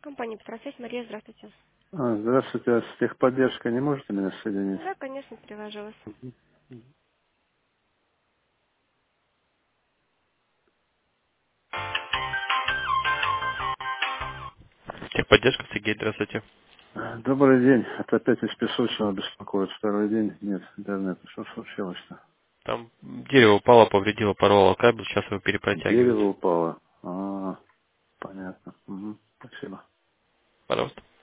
Компания «Петросвязь». Мария, здравствуйте. Здравствуйте, а с техподдержкой не можете меня соединить? Да, конечно, привожу вас. Техподдержка, Сергей, здравствуйте. Добрый день. Это опять из песочного беспокоит. Второй день нет интернета. Что случилось-то? Там дерево упало, повредило, порвало кабель, сейчас его перепротягивают. Дерево упало. Понятно. Спасибо. Пожалуйста.